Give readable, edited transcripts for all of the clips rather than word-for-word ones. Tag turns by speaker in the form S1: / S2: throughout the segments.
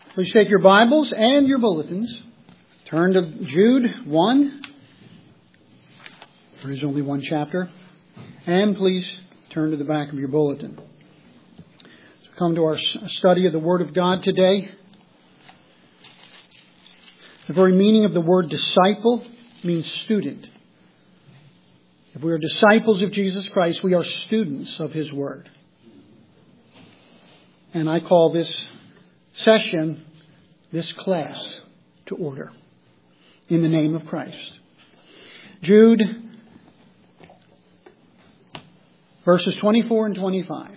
S1: Please take your Bibles and your bulletins. Turn to Jude 1. There is only one chapter. And please turn to the back of your bulletin. So come to our study of the Word of God today. The very meaning of the word disciple means student. If we are disciples of Jesus Christ, we are students of His Word. And I call this session, this class, to order in the name of Christ. Jude, verses 24 and 25.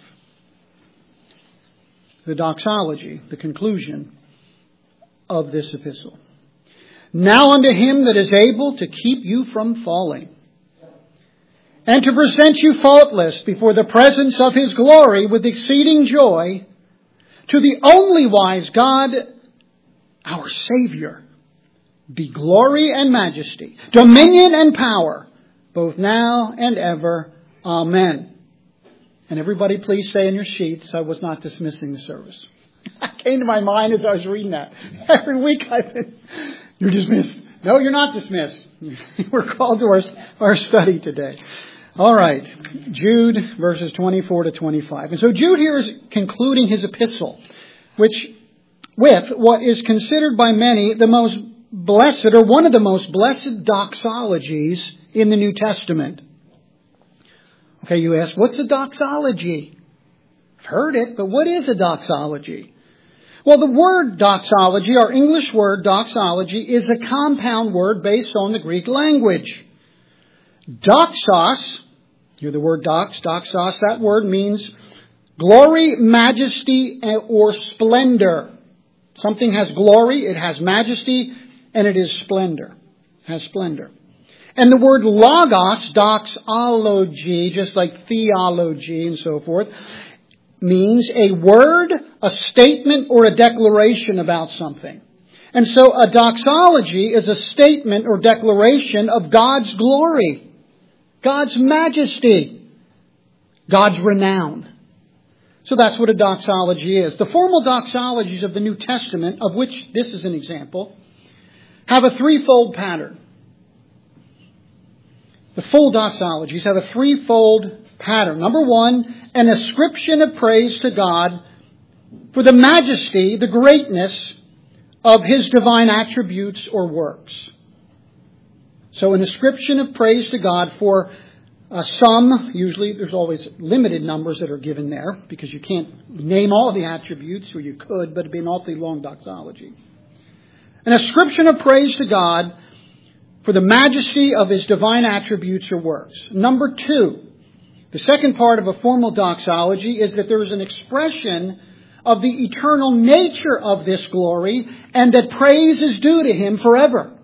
S1: The doxology, the conclusion of this epistle. Now unto Him that is able to keep you from falling, and to present you faultless before the presence of His glory with exceeding joy, to the only wise God, our Savior, be glory and majesty, dominion and power, both now and ever. Amen. And everybody please say in your sheets, I was not dismissing the service. It came to my mind as I was reading that. Every week I've been, you're dismissed. No, you're not dismissed. We're called to our study today. All right, Jude verses 24 to 25. And so Jude here is concluding his epistle, with what is considered by many the most blessed, or one of the most blessed doxologies in the New Testament. Okay, you ask, what's a doxology? I've heard it, but what is a doxology? Well, the word doxology, our English word doxology, is a compound word based on the Greek language. Doxos, hear the word doxos, that word means glory, majesty, or splendor. Something has glory, it has majesty, and it is splendor. It has splendor. And the word logos, doxology, just like theology and so forth, means a word, a statement, or a declaration about something. And so a doxology is a statement or declaration of God's glory, God's majesty, God's renown. So that's what a doxology is. The formal doxologies of the New Testament, of which this is an example, have a threefold pattern. The full doxologies have a threefold pattern. Number one, an ascription of praise to God for the majesty, the greatness of His divine attributes or works. So an ascription of praise to God for some, usually there's always limited numbers that are given there because you can't name all the attributes, or you could, but it'd be an awfully long doxology. An ascription of praise to God for the majesty of His divine attributes or works. Number two, the second part of a formal doxology is that there is an expression of the eternal nature of this glory and that praise is due to Him forever.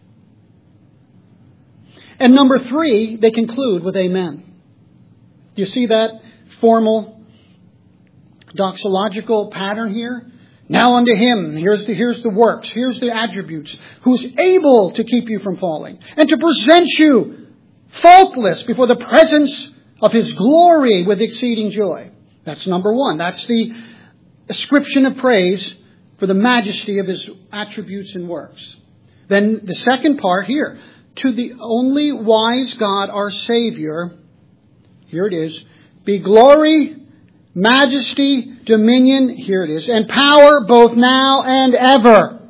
S1: And number three, they conclude with amen. Do you see that formal doxological pattern here? Now unto Him, here's the works, here's the attributes, who's able to keep you from falling and to present you faultless before the presence of His glory with exceeding joy. That's number one. That's the ascription of praise for the majesty of His attributes and works. Then the second part here, to the only wise God, our Savior, here it is, be glory, majesty, dominion, here it is, and power both now and ever.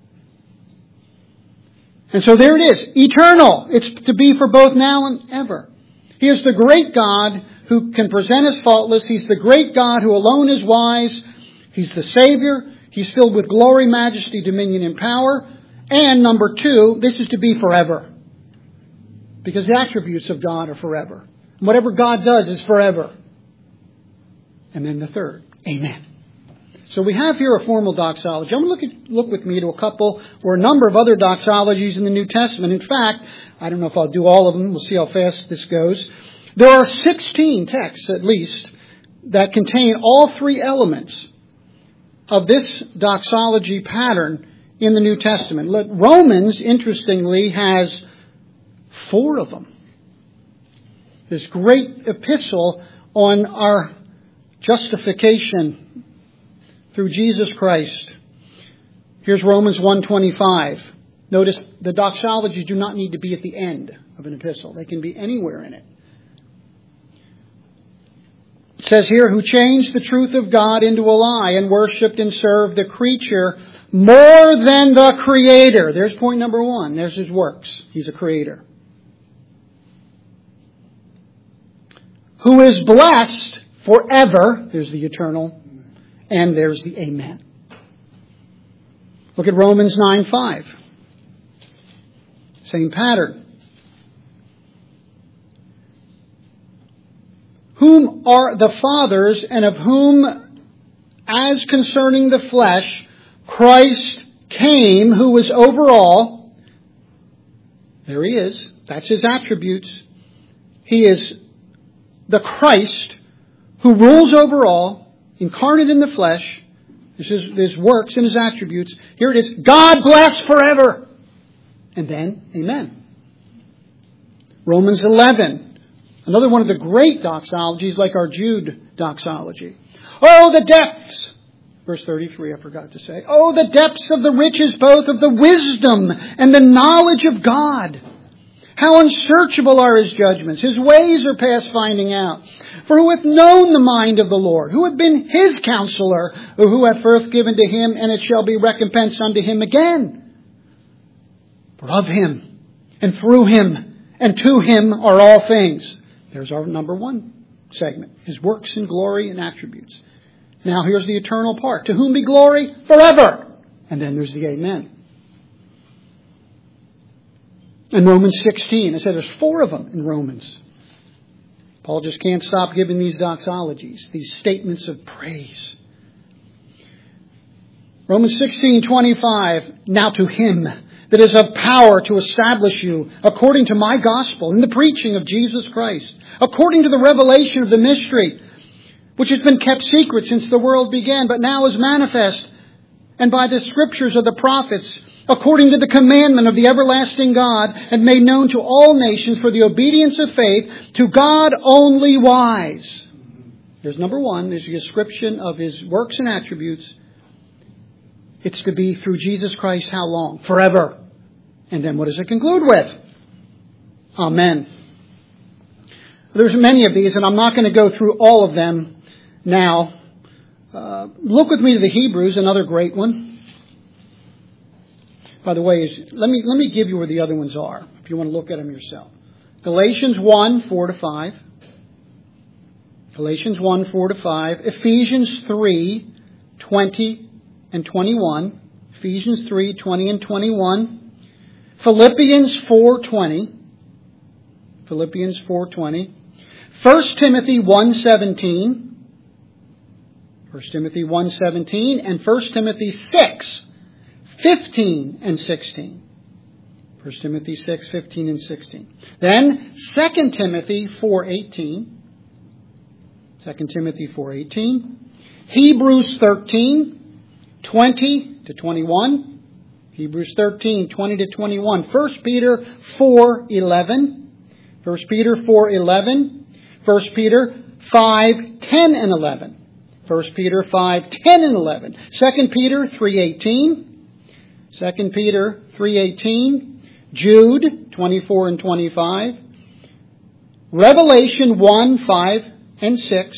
S1: And so there it is, eternal. It's to be for both now and ever. He is the great God who can present us faultless. He's the great God who alone is wise. He's the Savior. He's filled with glory, majesty, dominion, and power. And number two, this is to be forever. Because the attributes of God are forever. Whatever God does is forever. And then the third, amen. So we have here a formal doxology. I'm going to look with me to a couple or a number of other doxologies in the New Testament. In fact, I don't know if I'll do all of them. We'll see how fast this goes. There are 16 texts, at least, that contain all three elements of this doxology pattern in the New Testament. Romans, interestingly, has 4 of them. This great epistle on our justification through Jesus Christ. Here's Romans 1:25. Notice the doxologies do not need to be at the end of an epistle. They can be anywhere in it. It says here, who changed the truth of God into a lie and worshipped and served the creature more than the Creator. There's point number one. There's his works. He's a creator. Who is blessed forever. There's the eternal. And there's the amen. Look at Romans 9:5. Same pattern. Whom are the fathers, and of whom, as concerning the flesh, Christ came, who was over all. There he is. That's his attributes. He is the Christ who rules over all, incarnate in the flesh. This is his works and his attributes. Here it is. God bless forever. And then, amen. Romans 11. Another one of the great doxologies, like our Jude doxology. Oh, the depths. Verse 33, I forgot to say. Oh, the depths of the riches, both of the wisdom and the knowledge of God. How unsearchable are his judgments. His ways are past finding out. For who hath known the mind of the Lord? Who hath been his counselor? Or who hath first given to him, and it shall be recompensed unto him again? For of him, and through him, and to him are all things. There's our number one segment. His works and glory and attributes. Now here's the eternal part. To whom be glory forever. And then there's the amen. In Romans 16, I said there's 4 of them in Romans. Paul just can't stop giving these doxologies, these statements of praise. Romans 16:25, now to him that is of power to establish you according to my gospel in the preaching of Jesus Christ, according to the revelation of the mystery, which has been kept secret since the world began, but now is manifest, and by the scriptures of the prophets, according to the commandment of the everlasting God, and made known to all nations for the obedience of faith, to God only wise. There's number one. There's the description of his works and attributes. It's to be through Jesus Christ how long? Forever. And then what does it conclude with? Amen. There's many of these, and I'm not going to go through all of them now. Look with me to the Hebrews, another great one. By the way, let me give you where the other ones are, if you want to look at them yourself. Galatians 1:4-5. Galatians 1:4-5. Ephesians 3:20 and 21. Ephesians 3:20 and 21. Philippians 4:20. Philippians 4:20. 1 Timothy 1:17. 1 Timothy 1:17 and 1 Timothy 6:15 and 16. 1 Timothy 6:15 and 16. Then 2 Timothy 4:18. 2 Timothy 4:18. Hebrews 13:20-21. Hebrews 13:20-21. 1 Peter 4:11. 1 Peter 4:11. 1 Peter 5:10 and 11. 1 Peter 5:10 and 11. 2 Peter 3:18. 2 Peter 3:18. Jude 24 and 25. Revelation 1:5 and 6.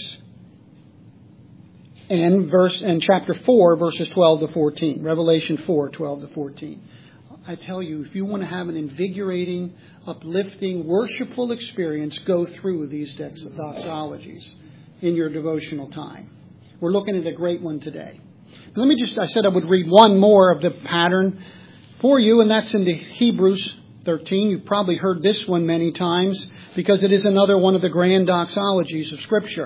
S1: And chapter 4, verses 12-14. Revelation 4:12-14. I tell you, if you want to have an invigorating, uplifting, worshipful experience, go through these doxologies in your devotional time. We're looking at a great one today. Let me I said I would read one more of the pattern for you, and that's in the Hebrews 13. You've probably heard this one many times because it is another one of the grand doxologies of Scripture.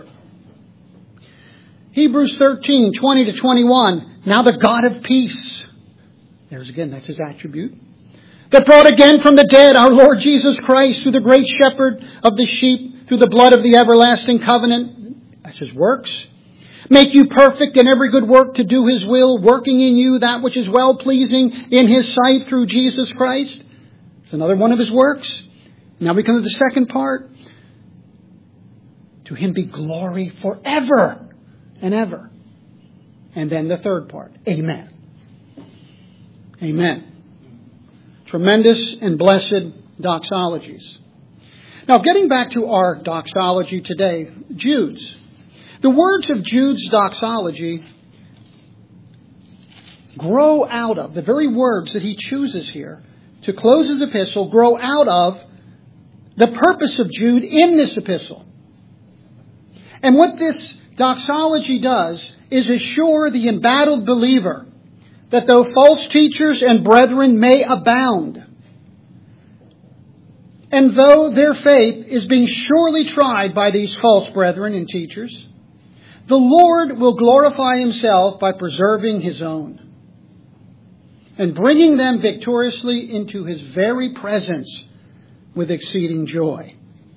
S1: Hebrews 13:20-21. Now the God of peace. There's again, that's his attribute. That brought again from the dead our Lord Jesus Christ, through the great shepherd of the sheep, through the blood of the everlasting covenant. That's his works. Make you perfect in every good work to do his will, working in you that which is well-pleasing in his sight through Jesus Christ. It's another one of his works. Now we come to the second part. To him be glory forever and ever. And then the third part. Amen. Amen. Tremendous and blessed doxologies. Now, getting back to our doxology today, Jude's. The words of Jude's doxology grow out of, the very words that he chooses here to close his epistle, grow out of the purpose of Jude in this epistle. And what this doxology does is assure the embattled believer that though false teachers and brethren may abound, and though their faith is being surely tried by these false brethren and teachers, the Lord will glorify himself by preserving his own and bringing them victoriously into his very presence with exceeding joy.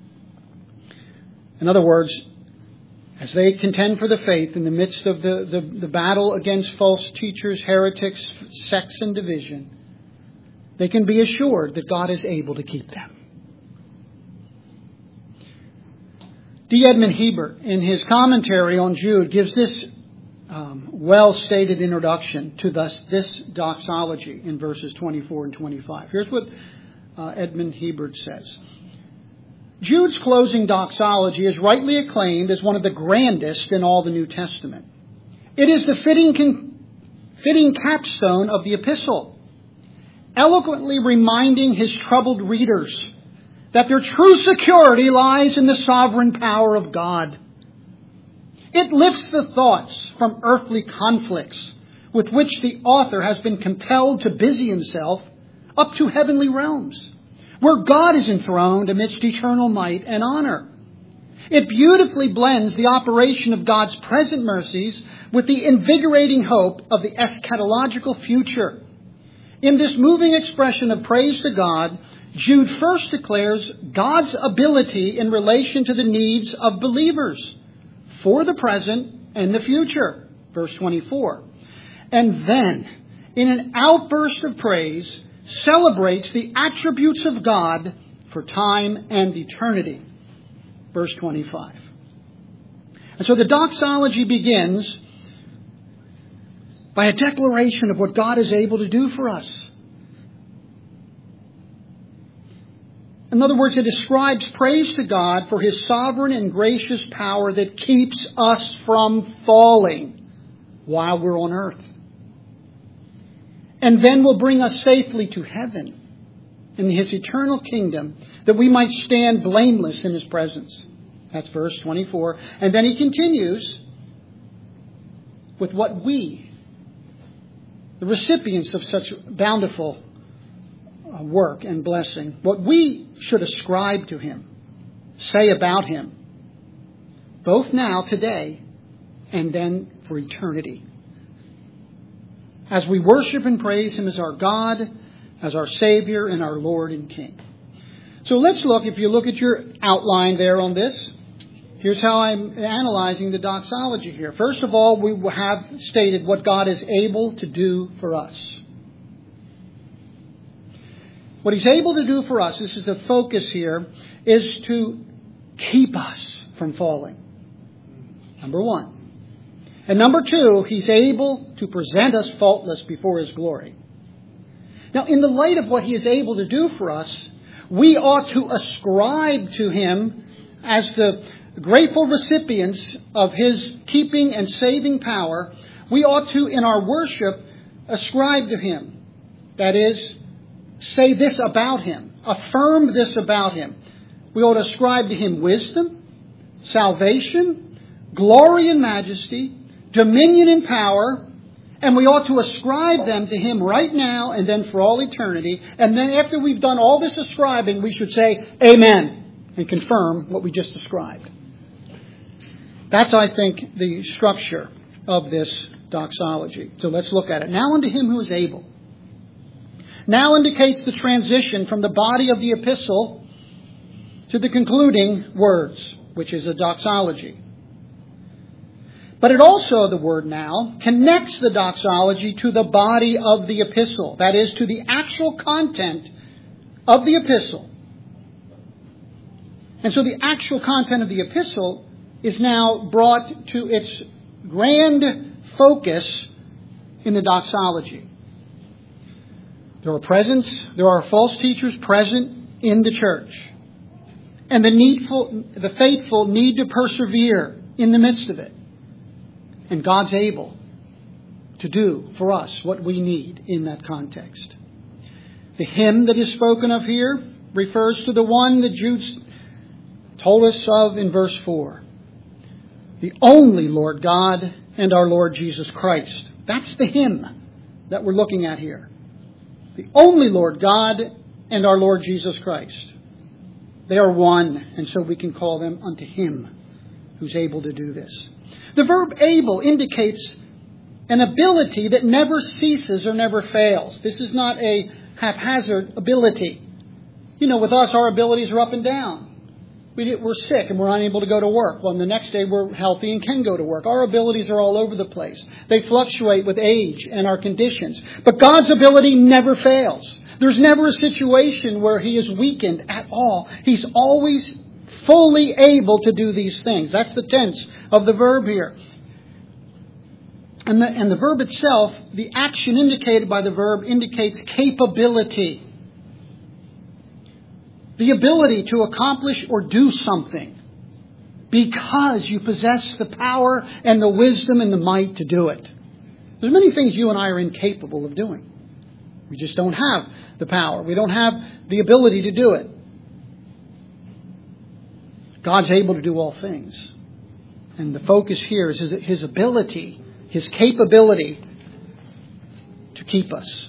S1: In other words, as they contend for the faith in the midst of the battle against false teachers, heretics, sects, and division, they can be assured that God is able to keep them. D. Edmund Hebert, in his commentary on Jude, gives this well-stated introduction to this doxology in verses 24 and 25. Here's what Edmund Hebert says. Jude's closing doxology is rightly acclaimed as one of the grandest in all the New Testament. It is the fitting capstone of the epistle, eloquently reminding his troubled readers that their true security lies in the sovereign power of God. It lifts the thoughts from earthly conflicts with which the author has been compelled to busy himself up to heavenly realms, where God is enthroned amidst eternal might and honor. It beautifully blends the operation of God's present mercies with the invigorating hope of the eschatological future. In this moving expression of praise to God, Jude first declares God's ability in relation to the needs of believers for the present and the future. Verse 24. And then, in an outburst of praise, celebrates the attributes of God for time and eternity. Verse 25. And so the doxology begins by a declaration of what God is able to do for us. In other words, it ascribes praise to God for his sovereign and gracious power that keeps us from falling while we're on earth, and then will bring us safely to heaven in his eternal kingdom, that we might stand blameless in his presence. That's verse 24. And then he continues with what we, the recipients of such bountiful work and blessing, what we should ascribe to him, say about him, both now, today, and then for eternity, as we worship and praise him as our God, as our Savior, and our Lord and King. So let's look, if you look at your outline there on this, here's how I'm analyzing the doxology here. First of all, we have stated what God is able to do for us. What he's able to do for us, this is the focus here, is to keep us from falling. Number one. And number two, he's able to present us faultless before his glory. Now, in the light of what he is able to do for us, we ought to ascribe to him as the grateful recipients of his keeping and saving power. We ought to, in our worship, ascribe to him. That is, say this about him. Affirm this about him. We ought to ascribe to him wisdom, salvation, glory and majesty, dominion and power, and we ought to ascribe them to him right now and then for all eternity. And then after we've done all this ascribing, we should say amen and confirm what we just described. That's, I think, the structure of this doxology. So let's look at it. Now unto him who is able. Now indicates the transition from the body of the epistle to the concluding words, which is a doxology. But it also, the word now, connects the doxology to the body of the epistle. That is, to the actual content of the epistle. And so the actual content of the epistle is now brought to its grand focus in the doxology. There are false teachers present in the church. And the faithful need to persevere in the midst of it. And God's able to do for us what we need in that context. The hymn that is spoken of here refers to the one that Jude told us of in verse 4. The only Lord God and our Lord Jesus Christ. That's the hymn that we're looking at here. The only Lord God and our Lord Jesus Christ. They are one, and so we can call them unto Him who's able to do this. The verb able indicates an ability that never ceases or never fails. This is not a haphazard ability. You know, with us, our abilities are up and down. We're sick and we're unable to go to work. Well, the next day we're healthy and can go to work. Our abilities are all over the place. They fluctuate with age and our conditions. But God's ability never fails. There's never a situation where He is weakened at all. He's always fully able to do these things. That's the tense of the verb here. And the verb itself, the action indicated by the verb indicates capability. The ability to accomplish or do something because you possess the power and the wisdom and the might to do it. There's many things you and I are incapable of doing. We just don't have the power. We don't have the ability to do it. God's able to do all things. And the focus here is His ability, His capability to keep us.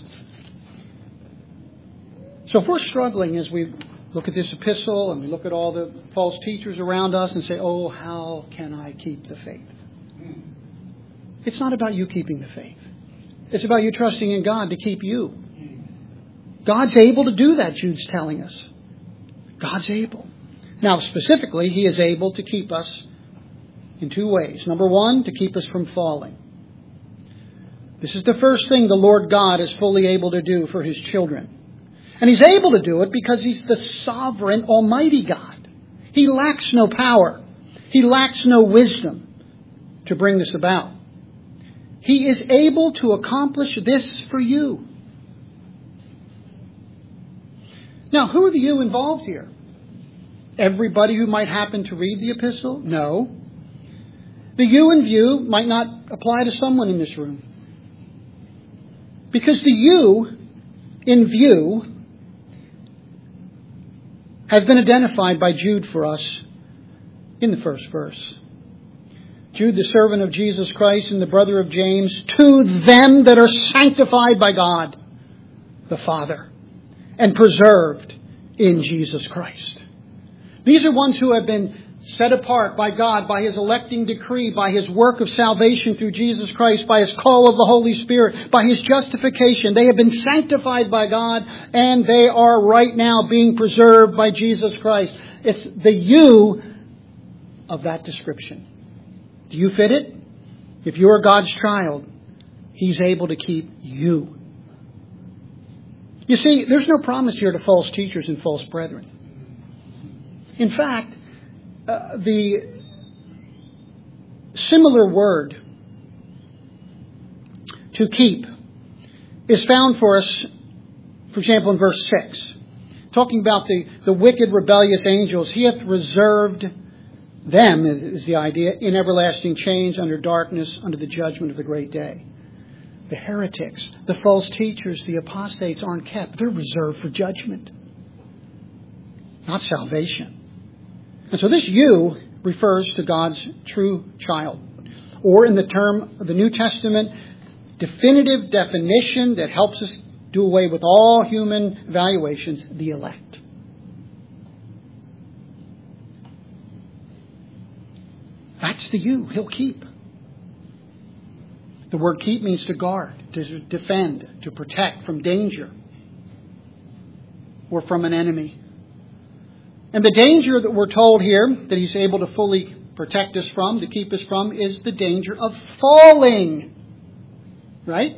S1: So if we're struggling as we look at this epistle and we look at all the false teachers around us and say, oh, how can I keep the faith? It's not about you keeping the faith. It's about you trusting in God to keep you. God's able to do that, Jude's telling us. God's able. Now, specifically, He is able to keep us in two ways. Number one, to keep us from falling. This is the first thing the Lord God is fully able to do for His children. And He's able to do it because He's the sovereign, almighty God. He lacks no power. He lacks no wisdom to bring this about. He is able to accomplish this for you. Now, who are the you involved here? Everybody who might happen to read the epistle? No. The you in view might not apply to someone in this room. Because the you in view has been identified by Jude for us in the first verse. Jude, the servant of Jesus Christ and the brother of James, to them that are sanctified by God, the Father, and preserved in Jesus Christ. These are ones who have been set apart by God, by His electing decree, by His work of salvation through Jesus Christ, by His call of the Holy Spirit, by His justification. They have been sanctified by God, and they are right now being preserved by Jesus Christ. It's the you of that description. Do you fit it? If you are God's child, He's able to keep you. You see, there's no promise here to false teachers and false brethren. In fact, the similar word to keep is found for us, for example, in verse 6. Talking about the wicked, rebellious angels. He hath reserved them, is the idea, in everlasting chains under darkness, under the judgment of the great day. The heretics, the false teachers, the apostates aren't kept. They're reserved for judgment, not salvation. And so this you refers to God's true child. Or in the term of the New Testament, definitive definition that helps us do away with all human evaluations, the elect. That's the you He'll keep. The word keep means to guard, to defend, to protect from danger or from an enemy. And the danger that we're told here that He's able to fully protect us from, to keep us from, is the danger of falling. Right?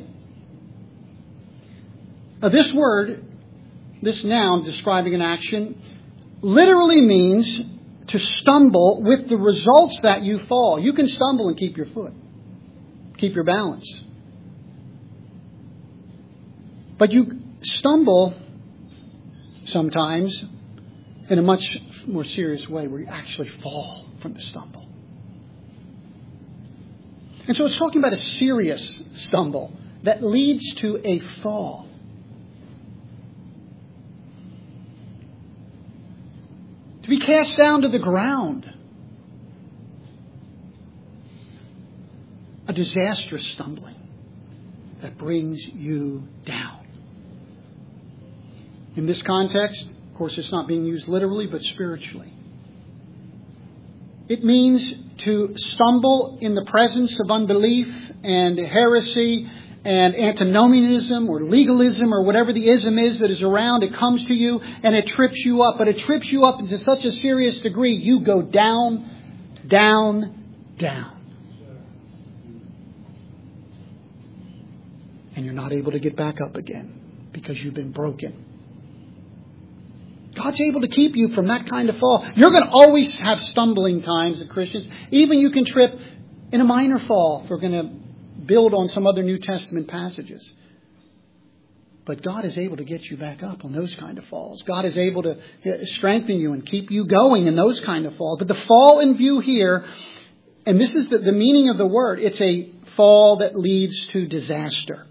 S1: Now, this word, this noun describing an action, literally means to stumble with the results that you fall. You can stumble and keep your foot. Keep your balance. But stumble sometimes in a much more serious way where you actually fall from the stumble. And so it's talking about a serious stumble that leads to a fall. To be cast down to the ground. A disastrous stumbling that brings you down. In this context, of course, it's not being used literally, but spiritually. It means to stumble in the presence of unbelief and heresy and antinomianism or legalism or whatever the ism is that is around. It comes to you and it trips you up. But it trips you up to such a serious degree, you go down, down, down. And you're not able to get back up again because you've been broken. God's able to keep you from that kind of fall. You're going to always have stumbling times as Christians. Even you can trip in a minor fall, if we're going to build on some other New Testament passages. But God is able to get you back up on those kind of falls. God is able to strengthen you and keep you going in those kind of falls. But the fall in view here, and this is the meaning of the word, it's a fall that leads to disaster.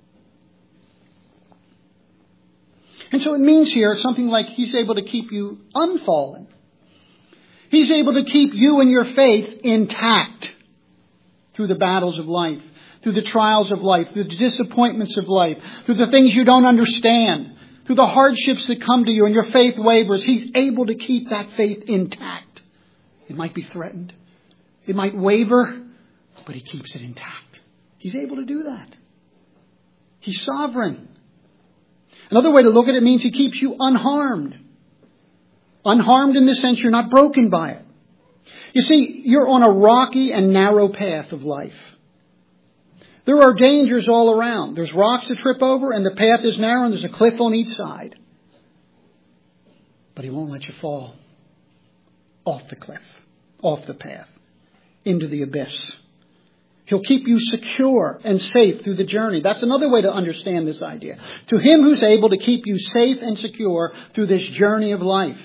S1: And so it means here something like He's able to keep you unfallen. He's able to keep you and your faith intact through the battles of life, through the trials of life, through the disappointments of life, through the things you don't understand, through the hardships that come to you and your faith wavers. He's able to keep that faith intact. It might be threatened. It might waver, but He keeps it intact. He's able to do that. He's sovereign. Another way to look at it means He keeps you unharmed. Unharmed in the sense you're not broken by it. You see, you're on a rocky and narrow path of life. There are dangers all around. There's rocks to trip over and the path is narrow and there's a cliff on each side. But He won't let you fall off the cliff, off the path, into the abyss. He'll keep you secure and safe through the journey. That's another way to understand this idea. To Him who's able to keep you safe and secure through this journey of life.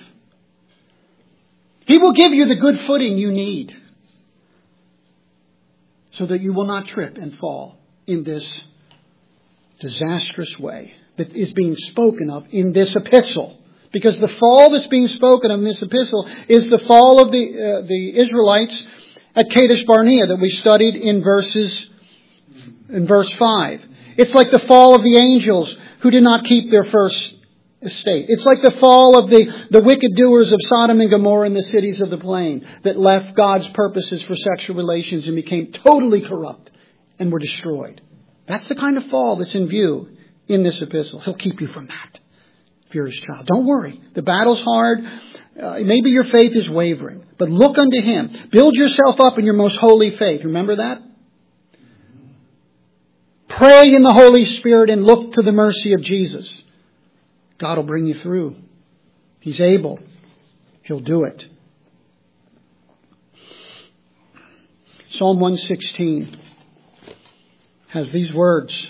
S1: He will give you the good footing you need so that you will not trip and fall in this disastrous way that is being spoken of in this epistle. Because the fall that's being spoken of in this epistle is the fall of the Israelites at Kadesh Barnea that we studied in verse 5. It's like the fall of the angels who did not keep their first estate. It's like the fall of the wicked doers of Sodom and Gomorrah in the cities of the plain that left God's purposes for sexual relations and became totally corrupt and were destroyed. That's the kind of fall that's in view in this epistle. He'll keep you from that if you're His child. Don't worry. The battle's hard. Maybe your faith is wavering, but look unto Him. Build yourself up in your most holy faith. Remember that? Pray in the Holy Spirit and look to the mercy of Jesus. God will bring you through. He's able. He'll do it. Psalm 116 has these words.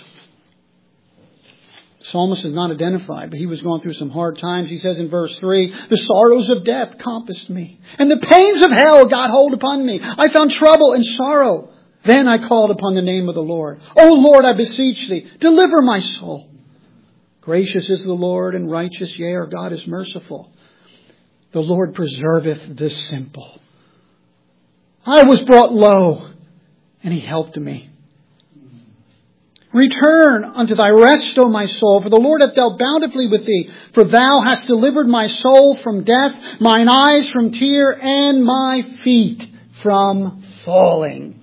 S1: The psalmist is not identified, but he was going through some hard times. He says in verse 3, the sorrows of death compassed me, and the pains of hell got hold upon me. I found trouble and sorrow. Then I called upon the name of the Lord. O Lord, I beseech Thee, deliver my soul. Gracious is the Lord, and righteous, yea, our God is merciful. The Lord preserveth the simple. I was brought low, and He helped me. Return unto thy rest, O my soul, for the Lord hath dealt bountifully with thee. For thou hast delivered my soul from death, mine eyes from tear, and my feet from falling.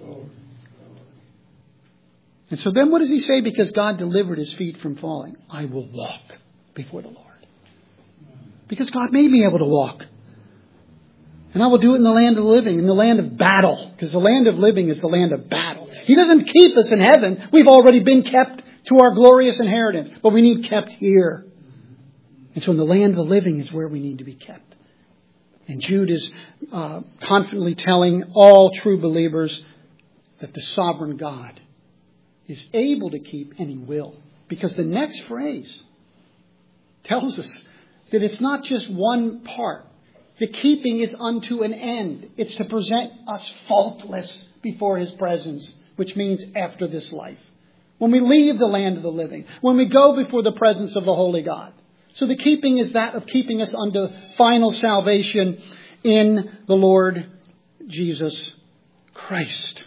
S1: And so then what does he say? Because God delivered his feet from falling. I will walk before the Lord. Because God made me able to walk. And I will do it in the land of the living, in the land of battle. Because the land of living is the land of battle. He doesn't keep us in heaven. We've already been kept to our glorious inheritance. But we need kept here. And so in the land of the living is where we need to be kept. And Jude is confidently telling all true believers that the sovereign God is able to keep, and He will. Because the next phrase tells us that it's not just one part. The keeping is unto an end. It's to present us faultless before His presence, which means after this life. When we leave the land of the living. When we go before the presence of the Holy God. So the keeping is that of keeping us unto final salvation in the Lord Jesus Christ.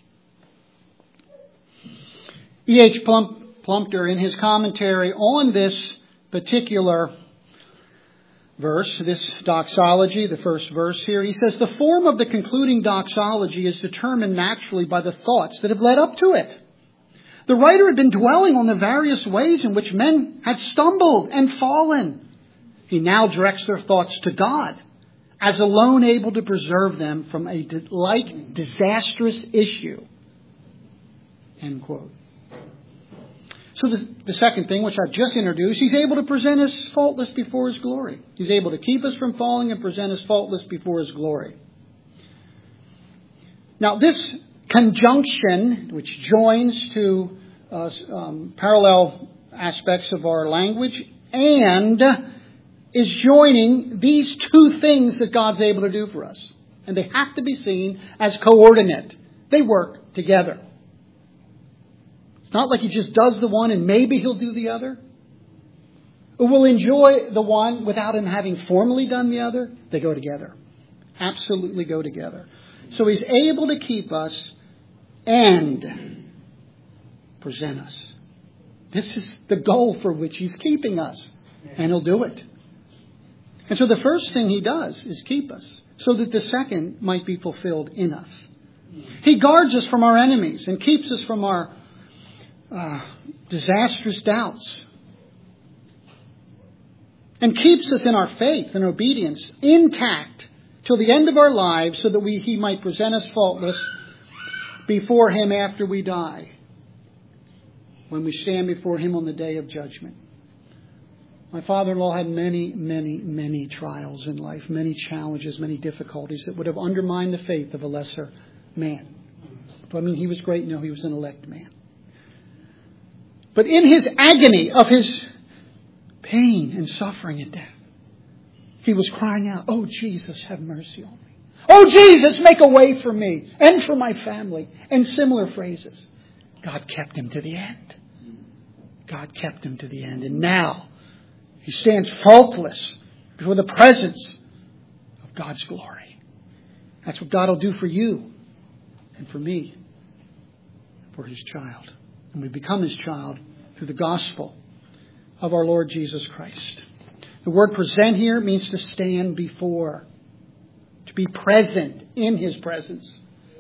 S1: E.H. Plumpter, in his commentary on this particular verse, this doxology, the first verse here, he says, the form of the concluding doxology is determined naturally by the thoughts that have led up to it. The writer had been dwelling on the various ways in which men had stumbled and fallen. He now directs their thoughts to God, as alone able to preserve them from a like disastrous issue. End quote. So the second thing, which I've just introduced, He's able to present us faultless before His glory. He's able to keep us from falling and present us faultless before His glory. Now, this conjunction, which joins to parallel aspects of our language, and is joining these two things that God's able to do for us. And they have to be seen as coordinate. They work together. It's not like He just does the one and maybe He'll do the other. Or we'll enjoy the one without Him having formally done the other. They go together. Absolutely go together. So He's able to keep us and present us. This is the goal for which He's keeping us. And He'll do it. And so the first thing He does is keep us, so that the second might be fulfilled in us. He guards us from our enemies and keeps us from our disastrous doubts. And keeps us in our faith and obedience intact till the end of our lives, so that He might present us faultless before Him after we die, when we stand before Him on the day of judgment. My father-in-law had many, many, many trials in life, many challenges, many difficulties that would have undermined the faith of a lesser man. But, he was great. No, he was an elect man. But in his agony of his pain and suffering and death, he was crying out, "Oh, Jesus, have mercy on me. Oh, Jesus, make a way for me and for my family," and similar phrases. God kept him to the end. God kept him to the end. And now he stands faultless before the presence of God's glory. That's what God will do for you and for me, for His child. And we become His child through the gospel of our Lord Jesus Christ. The word present here means to stand before, to be present in His presence.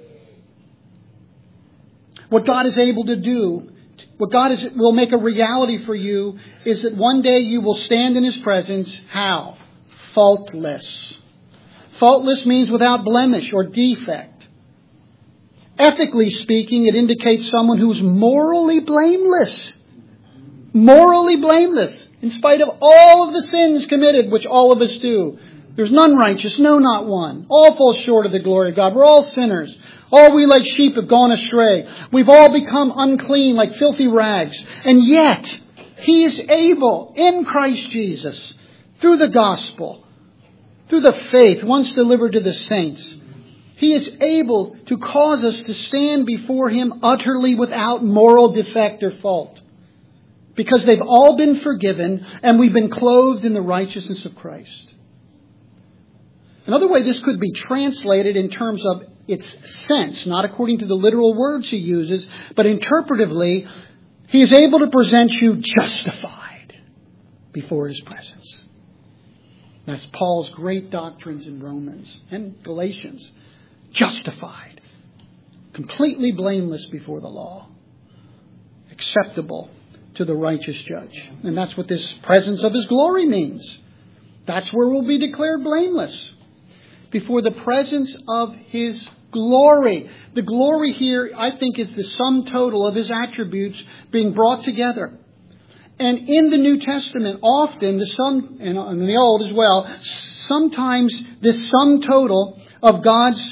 S1: What God is able to do, what God will make a reality for you, is that one day you will stand in His presence. How? Faultless. Faultless means without blemish or defect. Ethically speaking, it indicates someone who's morally blameless. Morally blameless. In spite of all of the sins committed, which all of us do. There's none righteous, no, not one. All fall short of the glory of God. We're all sinners. All we like sheep have gone astray. We've all become unclean like filthy rags. And yet, He is able, in Christ Jesus, through the gospel, through the faith once delivered to the saints, He is able to cause us to stand before Him utterly without moral defect or fault. Because they've all been forgiven and we've been clothed in the righteousness of Christ. Another way this could be translated in terms of its sense, not according to the literal words he uses, but interpretively, He is able to present you justified before His presence. That's Paul's great doctrines in Romans and Galatians. Justified. Completely blameless before the law. Acceptable to the righteous judge. And that's what this presence of His glory means. That's where we'll be declared blameless. Before the presence of His glory. The glory here, I think, is the sum total of His attributes being brought together. And in the New Testament, often, and in the Old as well, sometimes this sum total of God's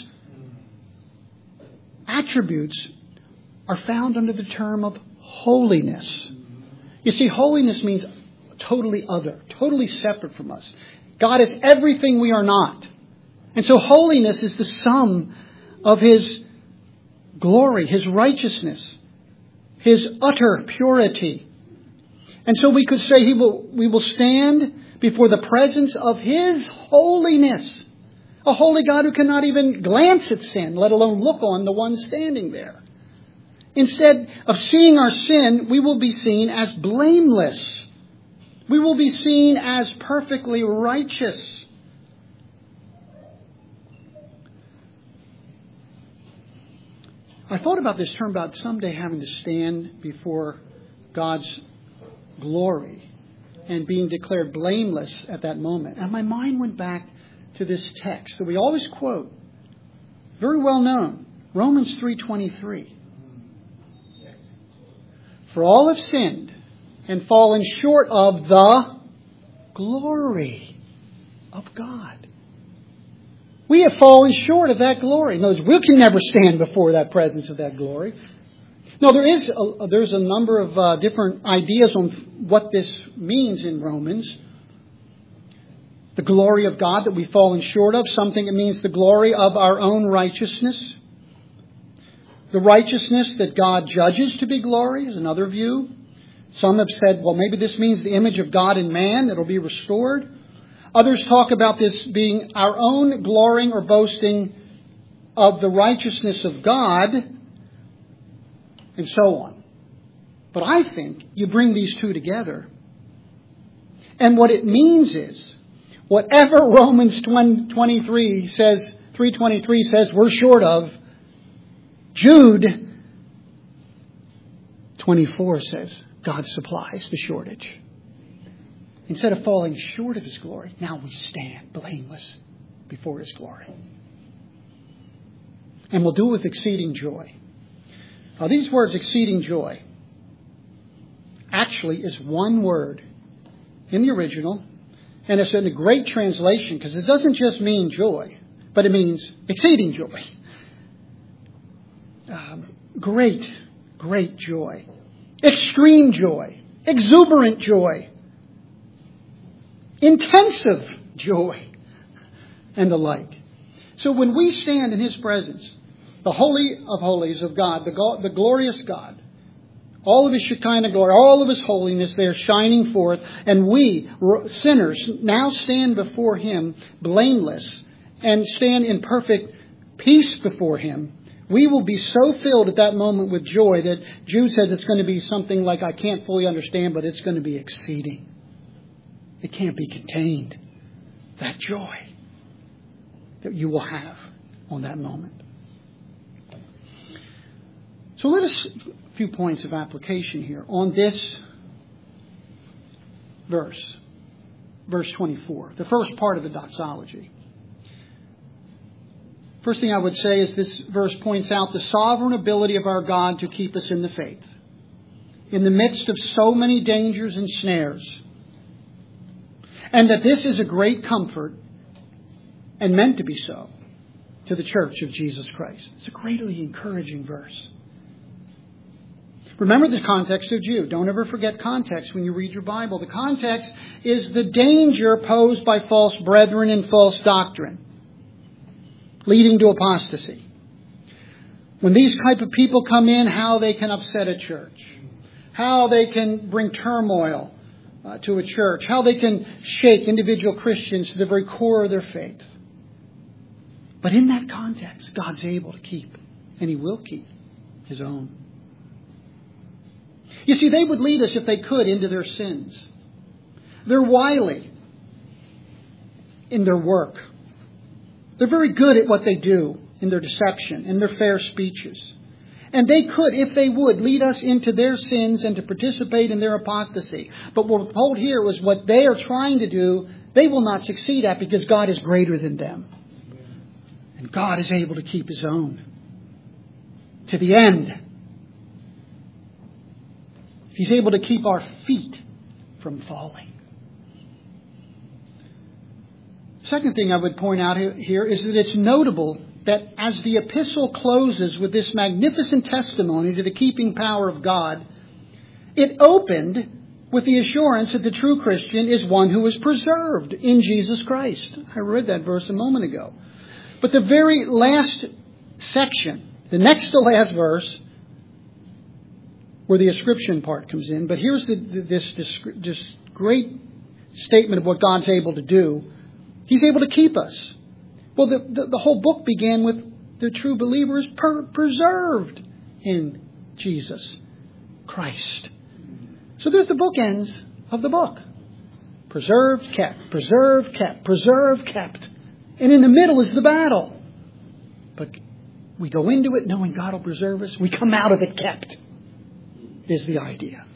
S1: attributes are found under the term of holiness. You see, holiness means totally other, totally separate from us. God is everything we are not. And so holiness is the sum of His glory, His righteousness, His utter purity. And so we could say we will stand before the presence of His holiness. A holy God who cannot even glance at sin, let alone look on the one standing there. Instead of seeing our sin, we will be seen as blameless. We will be seen as perfectly righteous. I thought about this term about someday having to stand before God's glory and being declared blameless at that moment. And my mind went back to this text that we always quote, very well known, Romans 3:23. For all have sinned and fallen short of the glory of God. We have fallen short of that glory. In other words, we can never stand before that presence of that glory. Now, there's a number of different ideas on what this means in Romans. The glory of God that we've fallen short of. Some think it means the glory of our own righteousness. The righteousness that God judges to be glory is another view. Some have said, well, maybe this means the image of God in man that will be restored. Others talk about this being our own glorying or boasting of the righteousness of God, and so on. But I think you bring these two together, and what it means is, whatever Romans 3:23 says we're short of, Jude 24 says God supplies the shortage. Instead of falling short of His glory, now we stand blameless before His glory. And we'll do it with exceeding joy. Now, these words, exceeding joy, actually is one word in the original. And it's in a great translation because it doesn't just mean joy, but it means exceeding joy. Great joy. Extreme joy. Exuberant joy. Intensive joy. And the like. So when we stand in His presence, the Holy of Holies of God, the glorious God, all of His Shekinah glory, all of His holiness there shining forth. And we, sinners, now stand before Him blameless and stand in perfect peace before Him. We will be so filled at that moment with joy that Jude says it's going to be something like I can't fully understand, but it's going to be exceeding. It can't be contained. That joy that you will have on that moment. So let us... few points of application here on this verse 24, the first part of the doxology. First thing I would say is this verse points out the sovereign ability of our God to keep us in the faith, in the midst of so many dangers and snares, and that this is a great comfort and meant to be so to the Church of Jesus Christ. It's a greatly encouraging verse. Remember the context of Jude. Don't ever forget context when you read your Bible. The context is the danger posed by false brethren and false doctrine, leading to apostasy. When these type of people come in, how they can upset a church, how they can bring turmoil to a church, how they can shake individual Christians to the very core of their faith. But in that context, God's able to keep, and He will keep, His own. You see, they would lead us, if they could, into their sins. They're wily in their work. They're very good at what they do in their deception, in their fair speeches. And they could, if they would, lead us into their sins and to participate in their apostasy. But what we're told here was what they are trying to do, they will not succeed at because God is greater than them. And God is able to keep His own to the end. He's able to keep our feet from falling. Second thing I would point out here is that it's notable that as the epistle closes with this magnificent testimony to the keeping power of God, it opened with the assurance that the true Christian is one who is preserved in Jesus Christ. I read that verse a moment ago. But the very last section, the next to last verse, where the ascription part comes in, but here's this great statement of what God's able to do. He's able to keep us. Well, the whole book began with the true believer is preserved in Jesus Christ. So there's the bookends of the book. Preserved, kept, preserved, kept, preserved, kept. And in the middle is the battle. But we go into it knowing God will preserve us. We come out of it kept, is the idea.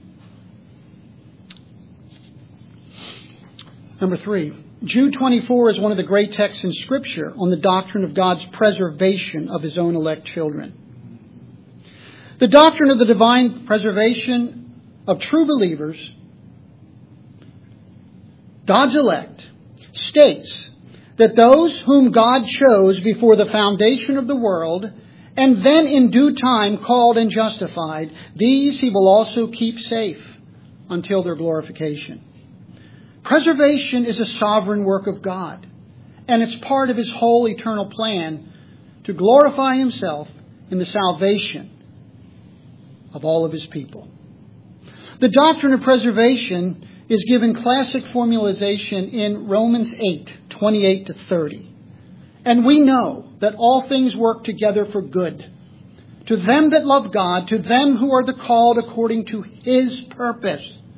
S1: Number 3. Jude 24 is one of the great texts in Scripture on the doctrine of God's preservation of His own elect children. The doctrine of the divine preservation of true believers, God's elect, states that those whom God chose before the foundation of the world and then in due time called and justified, these He will also keep safe until their glorification. Preservation is a sovereign work of God, and it's part of His whole eternal plan to glorify Himself in the salvation of all of His people. The doctrine of preservation is given classic formalization in Romans 8:28 to 30. And we know that all things work together for good, to them that love God, to them who are the called according to His purpose.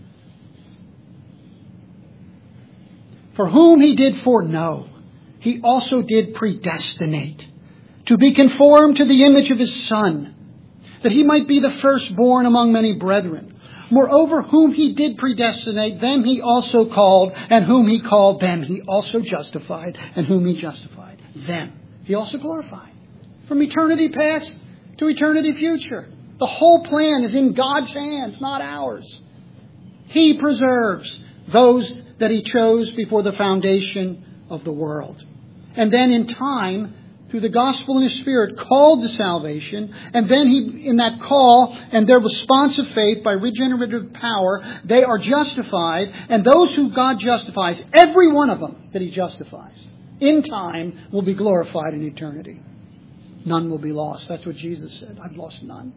S1: For whom He did foreknow, He also did predestinate, to be conformed to the image of His Son, that He might be the firstborn among many brethren. Moreover, whom He did predestinate, them He also called, and whom He called, them He also justified, and whom He justified, them He also glorified. From eternity past to eternity future. The whole plan is in God's hands, not ours. He preserves those that He chose before the foundation of the world. And then in time, through the gospel and His Spirit, called to salvation. And then He, in that call and their responsive faith by regenerative power, they are justified. And those who God justifies, every one of them that He justifies, in time will be glorified in eternity. None will be lost. That's what Jesus said. I've lost none.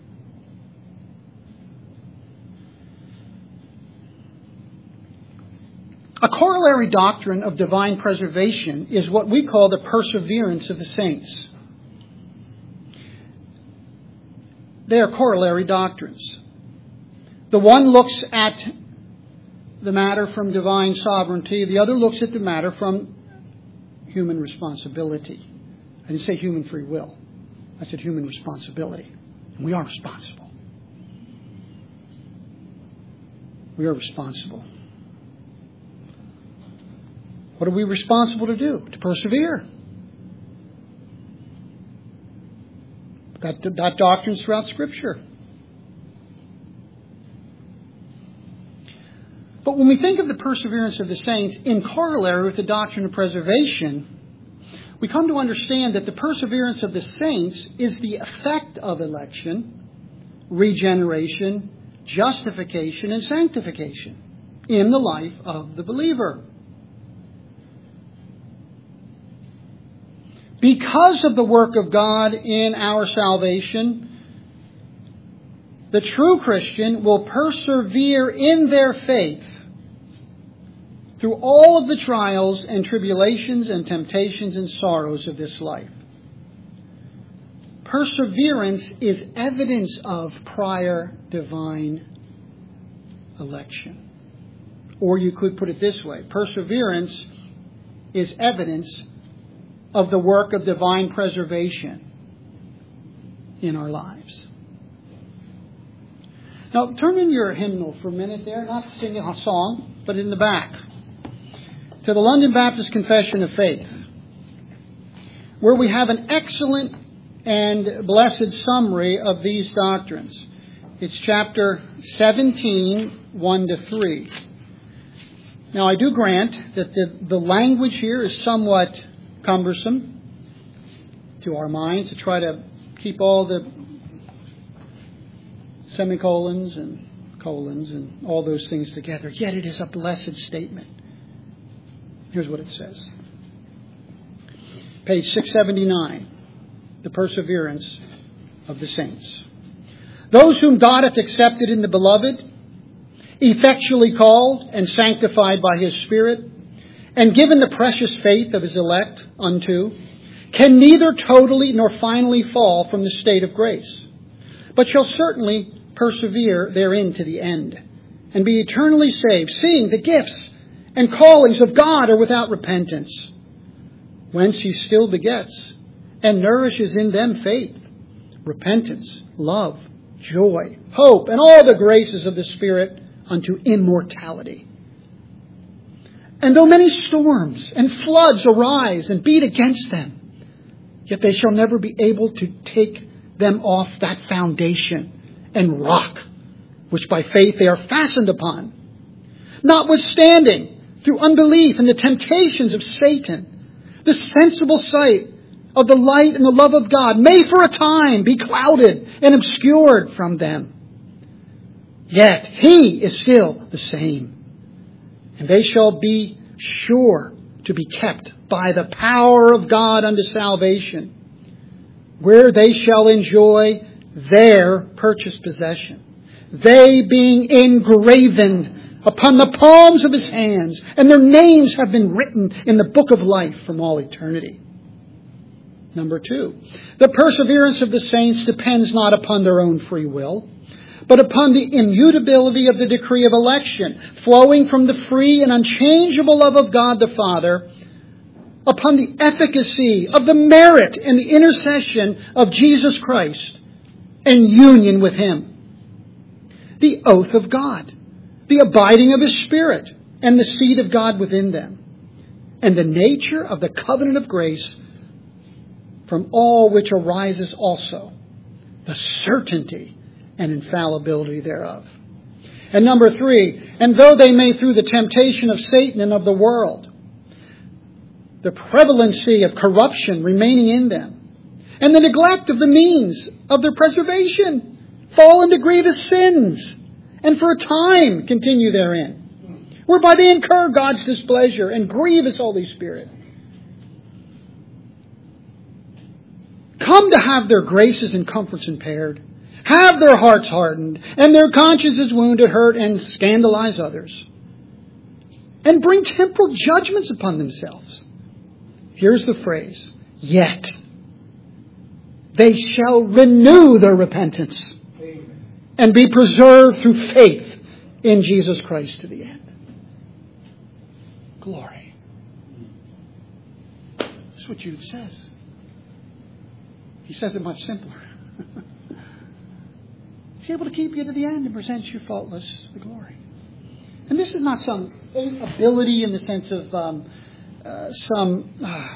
S1: A corollary doctrine of divine preservation is what we call the perseverance of the saints. They are corollary doctrines. The one looks at the matter from divine sovereignty. The other looks at the matter from human responsibility. I didn't say human free will. I said human responsibility. And we are responsible. We are responsible. What are we responsible to do? To persevere. That doctrine's throughout Scripture. But when we think of the perseverance of the saints in corollary with the doctrine of preservation, we come to understand that the perseverance of the saints is the effect of election, regeneration, justification, and sanctification in the life of the believer. Because of the work of God in our salvation, the true Christian will persevere in their faith through all of the trials and tribulations and temptations and sorrows of this life. Perseverance is evidence of prior divine election. Or you could put it this way. Perseverance is evidence of the work of divine preservation in our lives. Now, turn in your hymnal for a minute there, not to sing a song, but in the back, to the London Baptist Confession of Faith, where we have an excellent and blessed summary of these doctrines. It's chapter 17, 1 to 3. Now, I do grant that the language here is somewhat cumbersome to our minds, to try to keep all the semicolons and colons and all those things together. Yet it is a blessed statement. Here's what it says. Page 679. The perseverance of the saints. Those whom God hath accepted in the beloved, effectually called and sanctified by his Spirit, and given the precious faith of his elect unto, can neither totally nor finally fall from the state of grace, but shall certainly persevere therein to the end, and be eternally saved, seeing the gifts and callings of God are without repentance, whence he still begets and nourishes in them faith, repentance, love, joy, hope, and all the graces of the Spirit unto immortality. And though many storms and floods arise and beat against them, yet they shall never be able to take them off that foundation and rock, which by faith they are fastened upon. Notwithstanding, through unbelief and the temptations of Satan, the sensible sight of the light and the love of God may for a time be clouded and obscured from them. Yet he is still the same. And they shall be sure to be kept by the power of God unto salvation, where they shall enjoy their purchased possession, they being engraven upon the palms of his hands, and their names have been written in the book of life from all eternity. Number 2, the perseverance of the saints depends not upon their own free will, but upon the immutability of the decree of election, flowing from the free and unchangeable love of God the Father, upon the efficacy of the merit and the intercession of Jesus Christ, and union with him. The oath of God, the abiding of his Spirit, and the seed of God within them, and the nature of the covenant of grace, from all which arises also the certainty and infallibility thereof. And number 3, and though they may through the temptation of Satan and of the world, the prevalency of corruption remaining in them, and the neglect of the means of their preservation, fall into grievous sins, and for a time continue therein, whereby they incur God's displeasure and grieve his Holy Spirit, come to have their graces and comforts impaired, have their hearts hardened, and their consciences wounded, hurt, and scandalize others, and bring temporal judgments upon themselves. Here's the phrase, yet they shall renew their repentance and be preserved through faith in Jesus Christ to the end. Glory. That's what Jude says. He says it much simpler. He's able to keep you to the end and present you faultless to the glory. And this is not some ability in the sense of some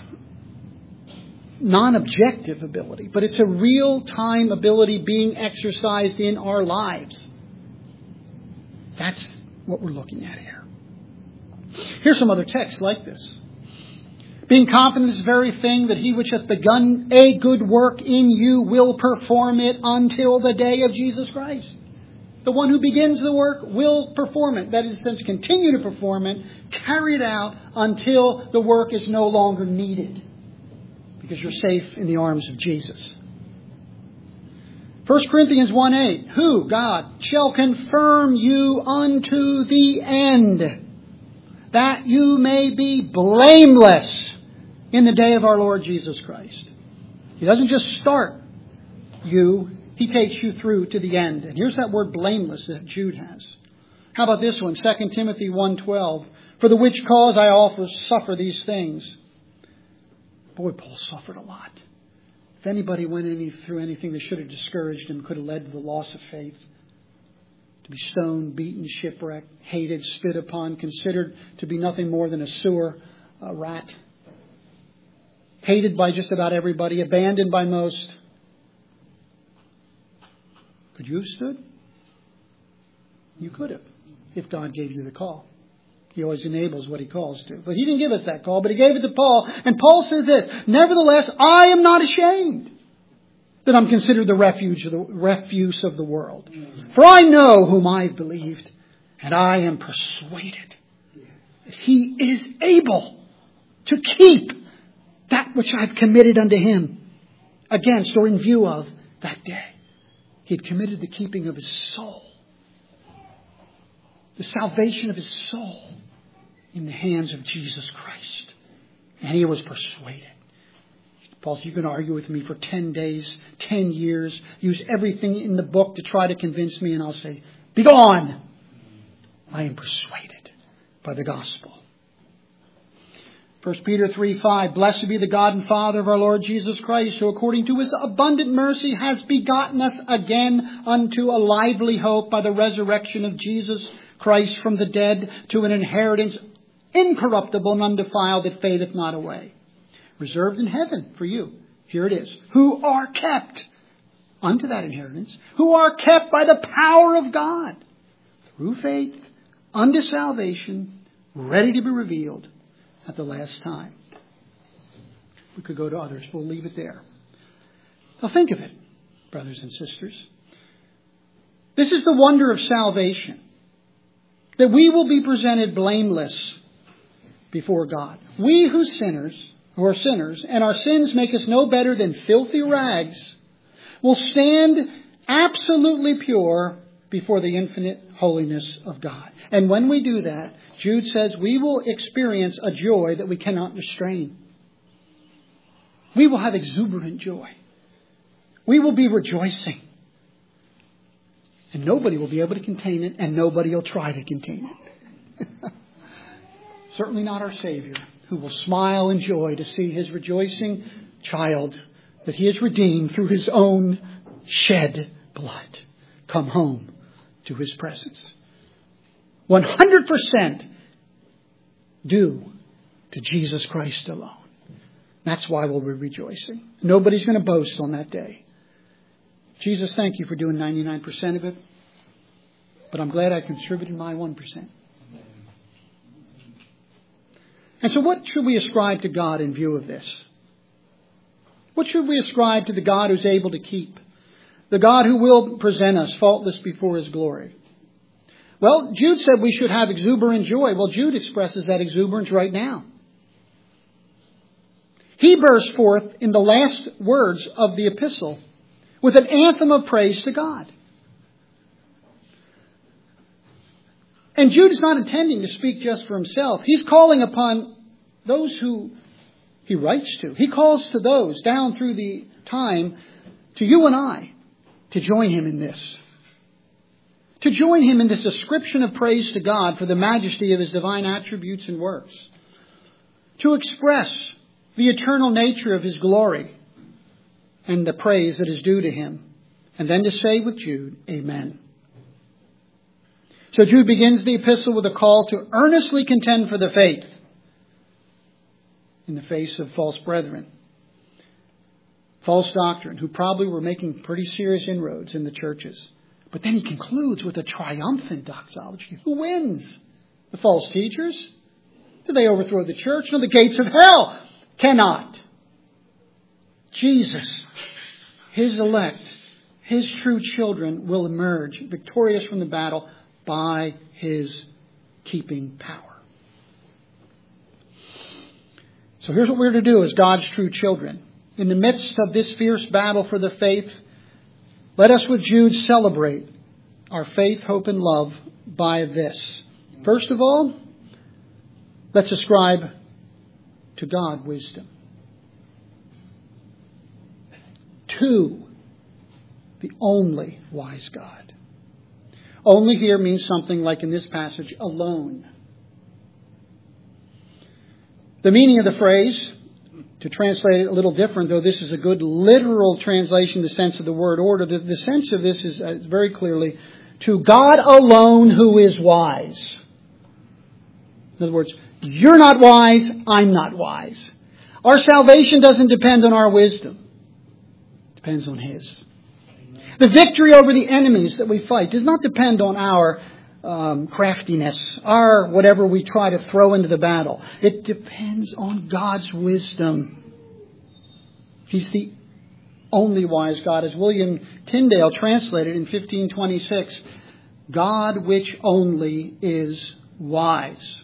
S1: non-objective ability, but it's a real-time ability being exercised in our lives. That's what we're looking at here. Here's some other texts like this. Being confident of this very thing, that he which hath begun a good work in you will perform it until the day of Jesus Christ. The one who begins the work will perform it. That is, in a sense, continue to perform it, carry it out until the work is no longer needed, because you're safe in the arms of Jesus. 1 Corinthians 1:8, who, God, shall confirm you unto the end, that you may be blameless in the day of our Lord Jesus Christ. He doesn't just start you, he takes you through to the end. And here's that word blameless that Jude has. How about this one? 2 Timothy 1:12. For the which cause I also suffer these things. Boy, Paul suffered a lot. If anybody went through anything that should have discouraged him, could have led to the loss of faith. To be stoned, beaten, shipwrecked, hated, spit upon, considered to be nothing more than a sewer rat. Hated by just about everybody, abandoned by most. Could you have stood? You could have, if God gave you the call. He always enables what he calls to. But he didn't give us that call, but he gave it to Paul. And Paul says this, nevertheless, I am not ashamed. that I'm considered the refuse of the world. For I know whom I've believed, and I am persuaded that He is able to keep that which I've committed unto Him against or in view of that day. He had committed the keeping of his soul, the salvation of his soul, in the hands of Jesus Christ. And he was persuaded. Paul said, you can argue with me for 10 days, 10 years, use everything in the book to try to convince me, and I'll say, begone! I am persuaded by the gospel. 1 Peter 3:5, blessed be the God and Father of our Lord Jesus Christ, who according to His abundant mercy has begotten us again unto a lively hope by the resurrection of Jesus Christ from the dead, to an inheritance incorruptible and undefiled that fadeth not away, reserved in heaven for you. Here it is. Who are kept unto that inheritance, who are kept by the power of God through faith unto salvation, ready to be revealed at the last time. We could go to others. We'll leave it there. Now think of it, brothers and sisters. This is the wonder of salvation, that we will be presented blameless before God. We who are sinners, and our sins make us no better than filthy rags, will stand absolutely pure before the infinite holiness of God. And when we do that, Jude says we will experience a joy that we cannot restrain. We will have exuberant joy. We will be rejoicing. And nobody will be able to contain it, and nobody will try to contain it. Certainly not our Savior, who will smile in joy to see His rejoicing child that He has redeemed through His own shed blood come home to His presence. 100% due to Jesus Christ alone. That's why we'll be rejoicing. Nobody's going to boast on that day. Jesus, thank you for doing 99% of it. But I'm glad I contributed my 1%. And so what should we ascribe to God in view of this? What should we ascribe to the God who's able to keep? The God who will present us faultless before His glory? Well, Jude said we should have exuberant joy. Well, Jude expresses that exuberance right now. He bursts forth in the last words of the epistle with an anthem of praise to God. And Jude is not intending to speak just for himself. He's calling upon those who he writes to. He calls to those down through the time, to you and I, to join him in this. To join him in this ascription of praise to God for the majesty of His divine attributes and works. To express the eternal nature of His glory and the praise that is due to Him. And then to say with Jude, Amen. So Jude begins the epistle with a call to earnestly contend for the faith in the face of false brethren, false doctrine, who probably were making pretty serious inroads in the churches. But then he concludes with a triumphant doxology. Who wins? The false teachers? Did they overthrow the church? No, the gates of hell cannot. Jesus, His elect, His true children will emerge victorious from the battle by His keeping power. So here's what we're to do as God's true children. In the midst of this fierce battle for the faith, let us with Jude celebrate our faith, hope, and love by this. First of all, let's ascribe to God wisdom. 2, the only wise God. Only here means something like in this passage, alone. The meaning of the phrase, to translate it a little different, though this is a good literal translation, the sense of the word order, the sense of this is very clearly, to God alone who is wise. In other words, you're not wise, I'm not wise. Our salvation doesn't depend on our wisdom. It depends on His. The victory over the enemies that we fight does not depend on our craftiness, our whatever we try to throw into the battle. It depends on God's wisdom. He's the only wise God. As William Tyndale translated in 1526, God which only is wise.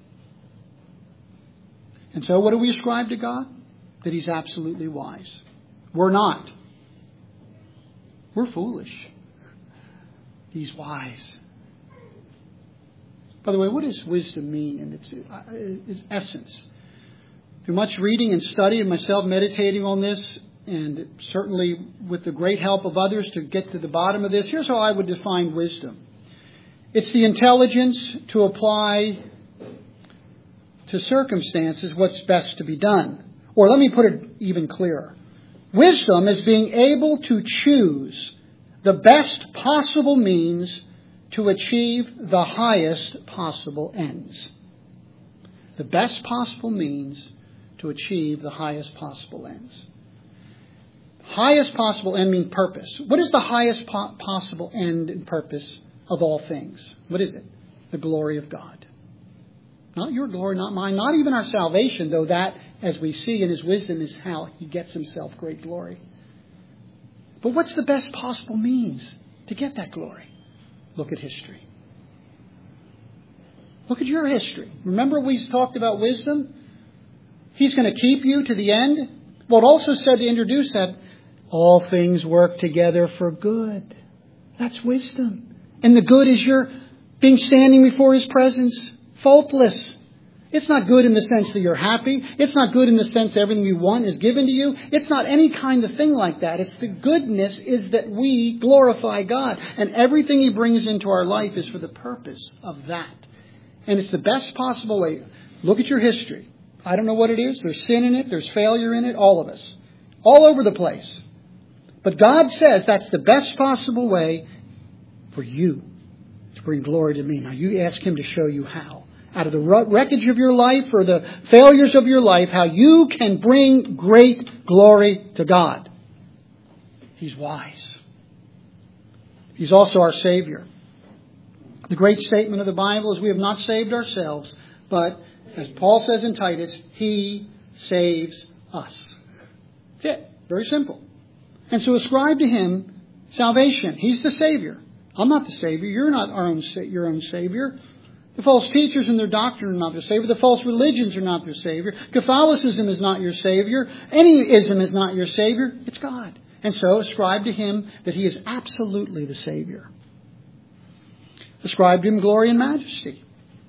S1: And so what do we ascribe to God? That He's absolutely wise. We're not. We're foolish. He's wise. By the way, what does wisdom mean in its essence? Through much reading and study and myself meditating on this, and certainly with the great help of others to get to the bottom of this, here's how I would define wisdom. It's the intelligence to apply to circumstances what's best to be done. Or let me put it even clearer. Wisdom is being able to choose the best possible means to achieve the highest possible ends. The best possible means to achieve the highest possible ends. Highest possible end means purpose. What is the highest possible end and purpose of all things? What is it? The glory of God. Not your glory, not mine, not even our salvation, though that, as we see in His wisdom, is how He gets Himself great glory. But what's the best possible means to get that glory? Look at history. Look at your history. Remember we talked about wisdom? He's going to keep you to the end. Well, it also said to introduce that all things work together for good. That's wisdom. And the good is your being standing before His presence, faultless. It's not good in the sense that you're happy. It's not good in the sense that everything you want is given to you. It's not any kind of thing like that. It's the goodness is that we glorify God. And everything He brings into our life is for the purpose of that. And it's the best possible way. Look at your history. I don't know what it is. There's sin in it. There's failure in it. All of us. All over the place. But God says that's the best possible way for you to bring glory to me. Now you ask Him to show you how. Out of the wreckage of your life or the failures of your life, how you can bring great glory to God. He's wise. He's also our Savior. The great statement of the Bible is we have not saved ourselves, but as Paul says in Titus, He saves us. That's it. Very simple. And so ascribe to Him salvation. He's the Savior. I'm not the Savior. You're not your own Savior. The false teachers and their doctrine are not their Savior. The false religions are not their Savior. Catholicism is not your Savior. Any ism is not your Savior. It's God. And so ascribe to Him that He is absolutely the Savior. Ascribe to Him glory and majesty.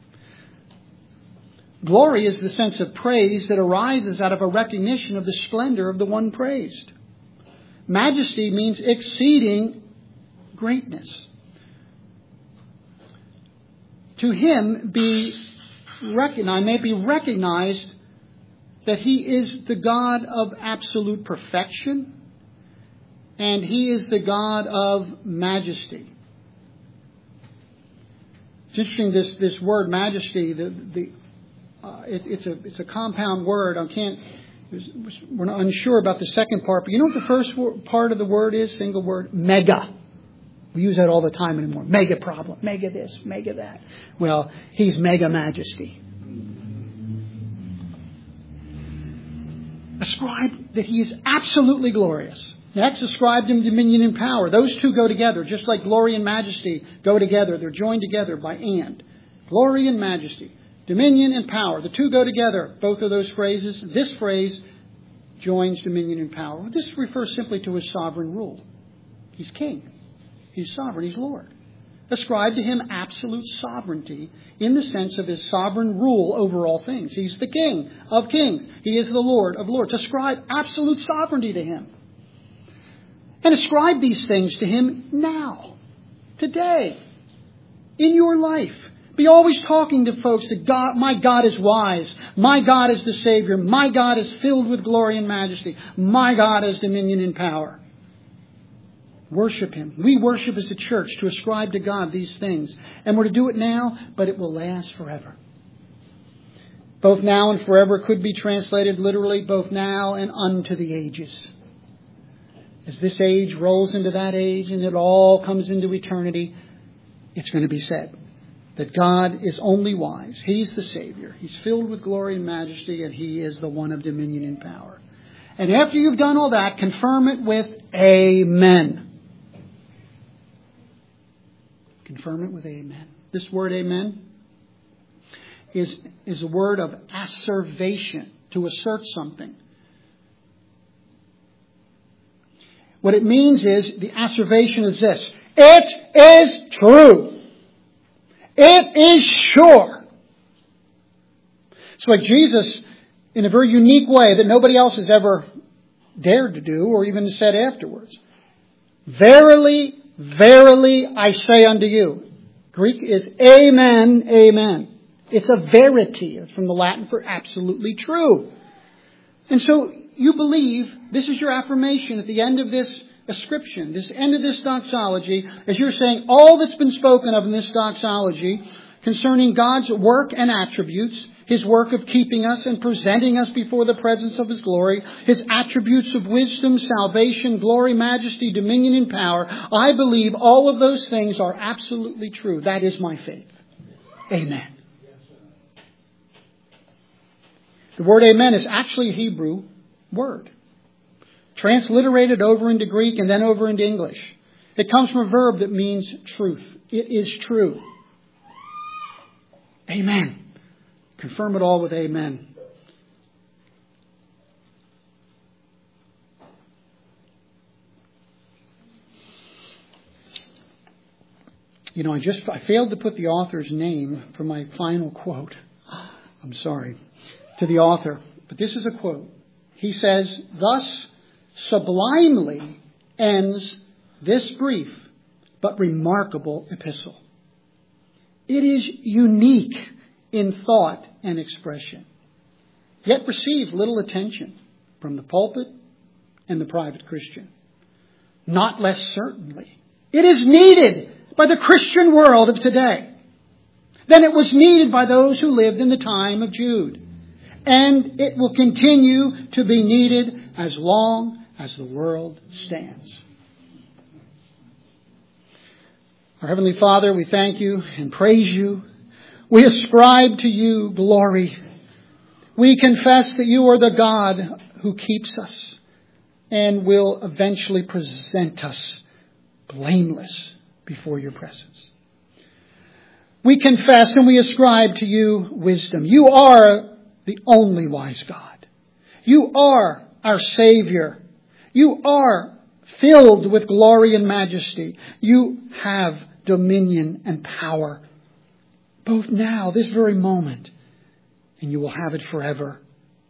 S1: Glory is the sense of praise that arises out of a recognition of the splendor of the one praised. Majesty means exceeding greatness. To Him may be recognized that He is the God of absolute perfection and He is the God of majesty. It's interesting, this word majesty, it's a compound word. We're not unsure about the second part, but you know what the first part of the word is? Single word, mega. We use that all the time anymore. Mega problem, mega this, mega that. Well, He's mega majesty. Ascribe that He is absolutely glorious. Next, ascribe to Him dominion and power. Those two go together, just like glory and majesty go together. They're joined together by and. Glory and majesty. Dominion and power. The two go together, both of those phrases. This phrase joins dominion and power. This refers simply to His sovereign rule. He's king. He's sovereign. He's Lord. Ascribe to Him absolute sovereignty in the sense of His sovereign rule over all things. He's the King of kings. He is the Lord of lords. Ascribe absolute sovereignty to Him. And ascribe these things to Him now, today, in your life. Be always talking to folks that God, my God is wise. My God is the Savior. My God is filled with glory and majesty. My God has dominion and power. Worship Him. We worship as a church to ascribe to God these things. And we're to do it now, but it will last forever. Both now and forever could be translated literally, both now and unto the ages. As this age rolls into that age and it all comes into eternity, it's going to be said that God is only wise. He's the Savior. He's filled with glory and majesty, and He is the one of dominion and power. And after you've done all that, confirm it with amen. Confirm it with amen. This word amen is a word of asseveration, to assert something. What it means is, the asseveration is this: it is true. It is sure. It's like Jesus, in a very unique way that nobody else has ever dared to do or even said afterwards. Verily, verily, I say unto you. Greek is amen, amen. It's a verity. It's from the Latin for absolutely true. And so you believe, this is your affirmation at the end of this ascription, this end of this doxology, as you're saying all that's been spoken of in this doxology concerning God's work and attributes, His work of keeping us and presenting us before the presence of His glory, His attributes of wisdom, salvation, glory, majesty, dominion, and power. I believe all of those things are absolutely true. That is my faith. Amen. The word amen is actually a Hebrew word, transliterated over into Greek and then over into English. It comes from a verb that means truth. It is true. Amen. Confirm it all with amen. You know, I failed to put the author's name for my final quote. I'm sorry. To the author. But this is a quote. He says, "Thus sublimely ends this brief but remarkable epistle. It is unique in thought and expression, yet receives little attention from the pulpit and the private Christian. Not less certainly, it is needed by the Christian world of today than it was needed by those who lived in the time of Jude. And it will continue to be needed as long as the world stands." Our Heavenly Father, we thank you and praise you. We ascribe to you glory. We confess that you are the God who keeps us and will eventually present us blameless before your presence. We confess and we ascribe to you wisdom. You are the only wise God. You are our Savior. You are filled with glory and majesty. You have dominion and power, both now, this very moment, and you will have it forever.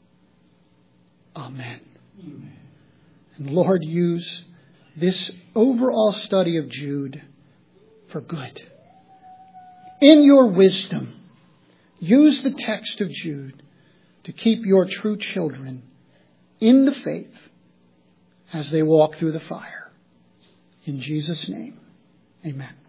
S1: Amen. Amen. And Lord, use this overall study of Jude for good. In your wisdom, use the text of Jude to keep your true children in the faith as they walk through the fire. In Jesus' name, amen.